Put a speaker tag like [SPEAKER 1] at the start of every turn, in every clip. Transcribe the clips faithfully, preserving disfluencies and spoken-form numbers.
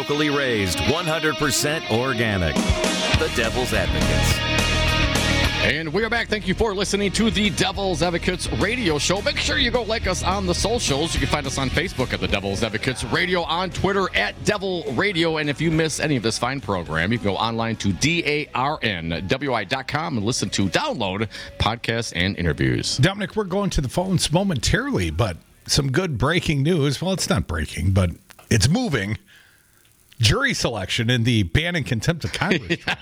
[SPEAKER 1] locally raised, one hundred percent organic. The Devil's Advocates.
[SPEAKER 2] And we are back. Thank you for listening to the Devil's Advocates radio show. Make sure you go like us on the socials. You can find us on Facebook at the Devil's Advocates Radio, on Twitter at Devil Radio. And if you miss any of this fine program, you can go online to D A R N W I dot com and listen to, download podcasts and interviews.
[SPEAKER 3] Dominic, we're going to the phones momentarily, but some good breaking news. Well, it's not breaking, but it's moving. Jury selection in the ban and contempt of Congress trial.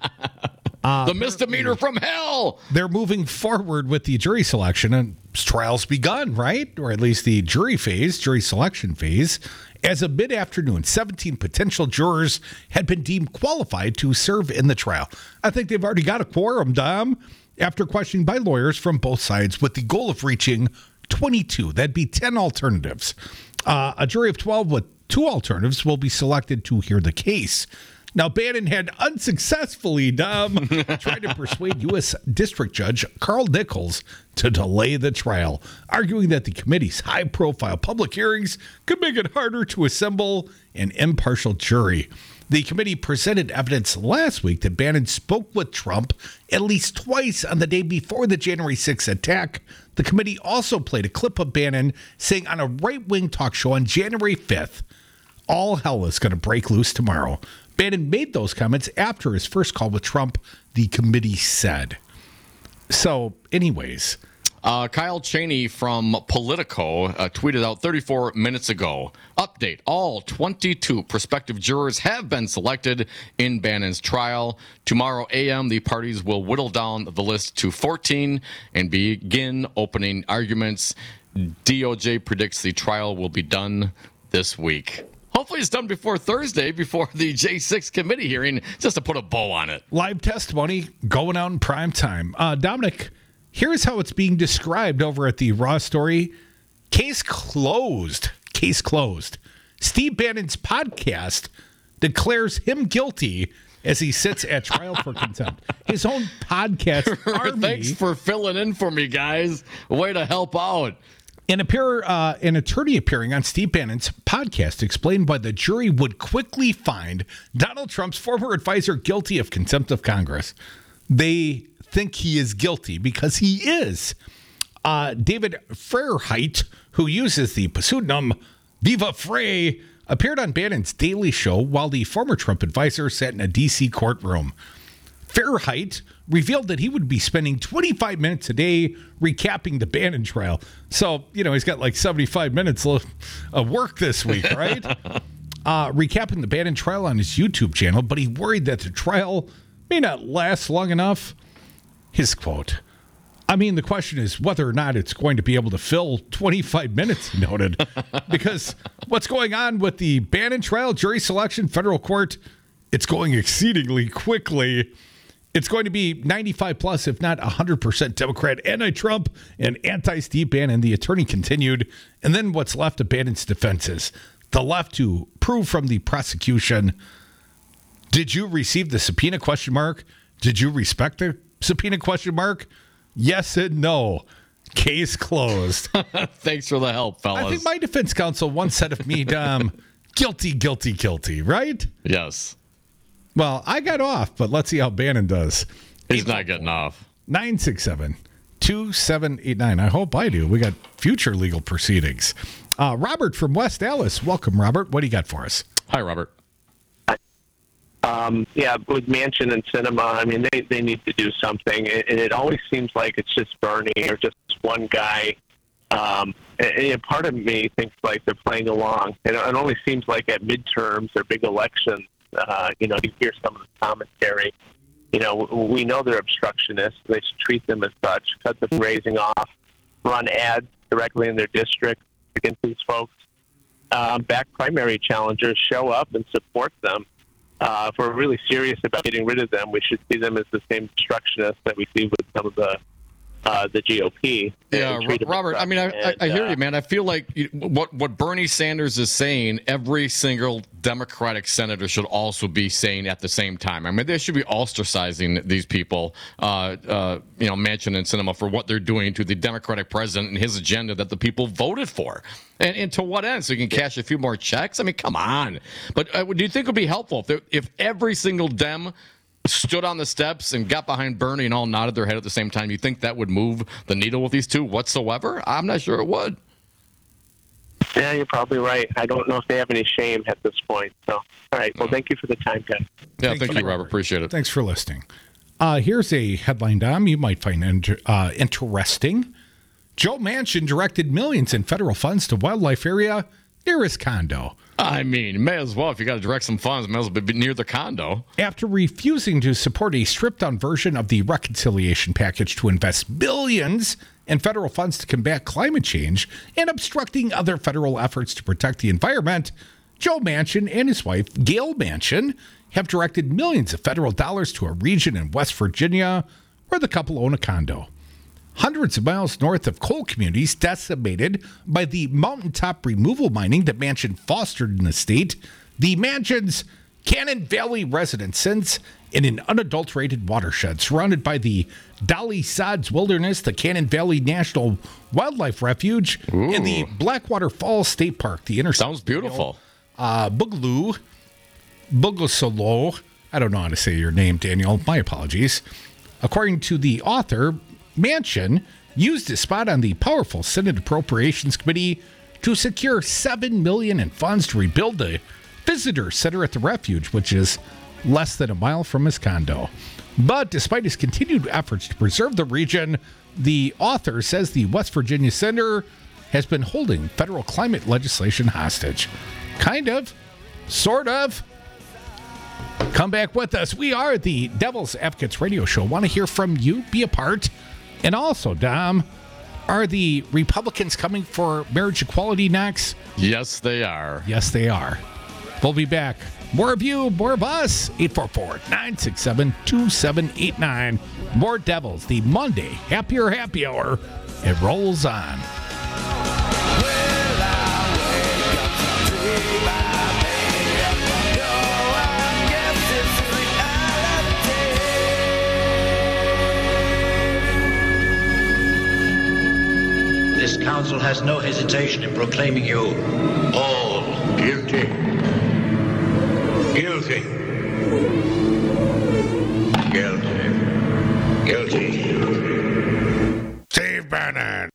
[SPEAKER 3] Uh,
[SPEAKER 2] the misdemeanor from hell.
[SPEAKER 3] They're moving forward with the jury selection, and trial's begun, right? Or at least the jury phase, jury selection phase. As of mid-afternoon, seventeen potential jurors had been deemed qualified to serve in the trial. I think they've already got a quorum, Dom, after questioning by lawyers from both sides with the goal of reaching twenty-two. That'd be ten alternatives. Uh, a jury of twelve with two alternatives will be selected to hear the case. Now, Bannon had unsuccessfully, Dom, tried to persuade U S District Judge Carl Nichols to delay the trial, arguing that the committee's high-profile public hearings could make it harder to assemble an impartial jury. The committee presented evidence last week that Bannon spoke with Trump at least twice on the day before the January sixth attack. The committee also played a clip of Bannon saying on a right-wing talk show on January fifth, all hell is going to break loose tomorrow. Bannon made those comments after his first call with Trump, the committee said. So, anyways.
[SPEAKER 2] Uh, Kyle Cheney from Politico uh, tweeted out thirty-four minutes ago, update, all twenty-two prospective jurors have been selected in Bannon's trial. Tomorrow A M, the parties will whittle down the list to fourteen and begin opening arguments. D O J predicts the trial will be done this week. Hopefully it's done before Thursday, before the J six committee hearing, just to put a bow on it.
[SPEAKER 3] Live testimony going out in prime time. Uh, Dominic, here's how it's being described over at the Raw Story. Case closed. Case closed. Steve Bannon's podcast declares him guilty as he sits at trial for contempt. His own podcast army.
[SPEAKER 2] Thanks for filling in for me, guys. Way to help out.
[SPEAKER 3] An, appear, uh, an attorney appearing on Steve Bannon's podcast explained why the jury would quickly find Donald Trump's former advisor guilty of contempt of Congress. They think he is guilty because he is. Uh, David Fairheit, who uses the pseudonym Viva Frey, appeared on Bannon's Daily Show while the former Trump advisor sat in a D C courtroom. Fairheit revealed that he would be spending twenty-five minutes a day recapping the Bannon trial. So, you know, he's got like seventy-five minutes of work this week, right? uh, recapping the Bannon trial on his YouTube channel, but he worried that the trial may not last long enough. His quote, I mean, the question is whether or not it's going to be able to fill twenty-five minutes, he noted. Because what's going on with the Bannon trial, jury selection, federal court, it's going exceedingly quickly. It's going to be ninety-five plus, if not one hundred percent Democrat, anti-Trump, and anti-Steve Bannon, the attorney continued. And then what's left of Bannon's defenses? The left to prove from the prosecution, did you receive the subpoena, question mark? Did you respect the subpoena, question mark? Yes and no. Case closed.
[SPEAKER 2] Thanks for the help, fellas.
[SPEAKER 3] I think my defense counsel once said of me, Dom, guilty, guilty, guilty, right?
[SPEAKER 2] Yes.
[SPEAKER 3] Well, I got off, but let's see how Bannon does.
[SPEAKER 2] He's not getting off.
[SPEAKER 3] nine six seven, two seven eight nine. I hope I do. We got future legal proceedings. Uh, Robert from West Dallas. Welcome, Robert. What do you got for us?
[SPEAKER 2] Hi, Robert.
[SPEAKER 4] Um, yeah, with Manchin and Cinema, I mean, they, they need to do something. And it always seems like it's just Bernie or just one guy. Um, and, and part of me thinks like they're playing along. And it only seems like at midterms or big elections, Uh, you know, you hear some of the commentary. You know, we know they're obstructionists. They should treat them as such. Cut the raising off. Run ads directly in their district against these folks. Um, back primary challengers show up and support them. Uh, if we're really serious about getting rid of them, we should see them as the same obstructionists that we see with some of the uh, the G O P.
[SPEAKER 2] Yeah, Robert, I mean, I, and, I, I hear uh, you, man. I feel like what, what Bernie Sanders is saying, every single Democratic senator should also be saying at the same time. I mean, they should be ostracizing these people, uh, uh, you know, Manchin and Sinema, for what they're doing to the Democratic president and his agenda that the people voted for. And, and to what end? So you can cash a few more checks? I mean, come on. But uh, do you think it would be helpful if, there, if every single Dem stood on the steps and got behind Bernie and all nodded their head at the same time? You think that would move the needle with these two whatsoever? I'm not sure it would.
[SPEAKER 4] Yeah, you're probably right. I don't know if they have any shame at this point. So, all right. Well, thank you for the time, guys.
[SPEAKER 2] Yeah, thank, thank you, Robert. Appreciate it.
[SPEAKER 3] Thanks for listening. Uh, here's a headline, Dom, you might find inter- uh, interesting. Joe Manchin directed millions in federal funds to wildlife area near his condo.
[SPEAKER 2] I mean, may as well. If you got to direct some funds, may as well be near the condo.
[SPEAKER 3] After refusing to support a stripped-down version of the reconciliation package to invest billions in federal funds to combat climate change and obstructing other federal efforts to protect the environment, Joe Manchin and his wife, Gail Manchin, have directed millions of federal dollars to a region in West Virginia where the couple own a condo. Hundreds of miles north of coal communities decimated by the mountaintop removal mining that Manchin fostered in the state, the Manchin's Cannon Valley residence in an unadulterated watershed surrounded by the Dolly Sods Wilderness, the Cannon Valley National Wildlife Refuge, Ooh. and the Blackwater Falls State Park. The inner
[SPEAKER 2] sounds beautiful.
[SPEAKER 3] Uh, Boogaloo, Boogosolo. I don't know how to say your name, Daniel. My apologies. According to the author, Manchin used his spot on the powerful Senate Appropriations Committee to secure seven million dollars in funds to rebuild the visitor center at the refuge, which is less than a mile from his condo. But despite his continued efforts to preserve the region, the author says the West Virginia Center has been holding federal climate legislation hostage. Kind of. Sort of. Come back with us. We are the Devil's Advocates Radio Show. Want to hear from you? Be a part. And also, Dom, are the Republicans coming for marriage equality next?
[SPEAKER 2] Yes, they are.
[SPEAKER 3] Yes, they are. We'll be back. More of you, more of us. eight four four, nine six seven, two seven eight nine. More Devils, the Monday Happier Happy Hour. It rolls on.
[SPEAKER 5] This council has no hesitation in proclaiming you all guilty. Guilty. Guilty. Guilty.
[SPEAKER 3] Steve Bannon.